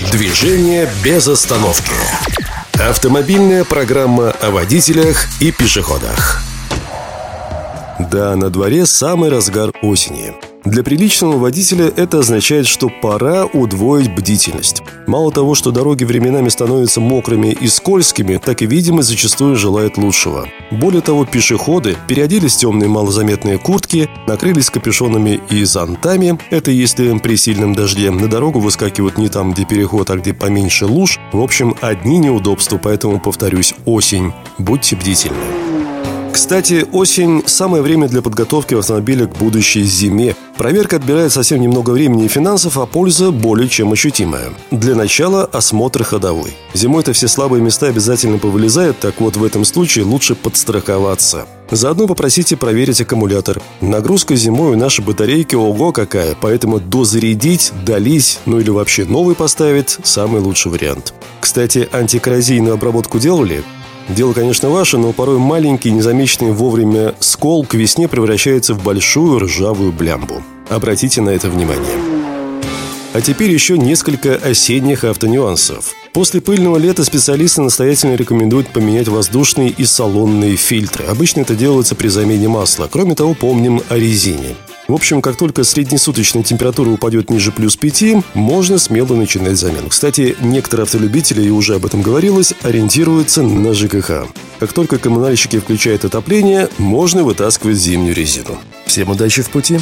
Движение без остановки. Автомобильная программа о водителях и пешеходах. Да, на дворе самый разгар осени. Для приличного водителя это означает, что пора удвоить бдительность. Мало того, что дороги временами становятся мокрыми и скользкими, так и видимость зачастую желает лучшего. Более того, пешеходы переоделись в темные малозаметные куртки, накрылись капюшонами и зонтами. Это если при сильном дожде на дорогу выскакивают не там, где переход, а где поменьше луж. В общем, одни неудобства, поэтому, повторюсь, осень. Будьте бдительны. Кстати, осень – самое время для подготовки автомобиля к будущей зиме. Проверка отбирает совсем немного времени и финансов, а польза более чем ощутимая. Для начала осмотр ходовой. Зимой-то все слабые места обязательно повылезают, так вот в этом случае лучше подстраховаться. Заодно попросите проверить аккумулятор. Нагрузка зимой у нашей батарейки ого какая, поэтому дозарядить, долить, ну или вообще новый поставить – самый лучший вариант. Кстати, антикоррозийную обработку делали? Дело, конечно, ваше, но порой маленький, незамеченный вовремя скол к весне превращается в большую ржавую блямбу. Обратите на это внимание. А теперь еще несколько осенних автонюансов. После пыльного лета специалисты настоятельно рекомендуют поменять воздушные и салонные фильтры. Обычно это делается при замене масла. Кроме того, помним о резине. В общем, как только среднесуточная температура упадет ниже +5, можно смело начинать замену. Кстати, некоторые автолюбители, и уже об этом говорилось, ориентируются на ЖКХ. Как только коммунальщики включают отопление, можно вытаскивать зимнюю резину. Всем удачи в пути!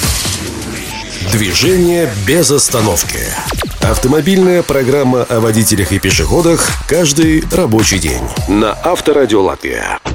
Движение без остановки. Автомобильная программа о водителях и пешеходах каждый рабочий день на Авторадио Латвия.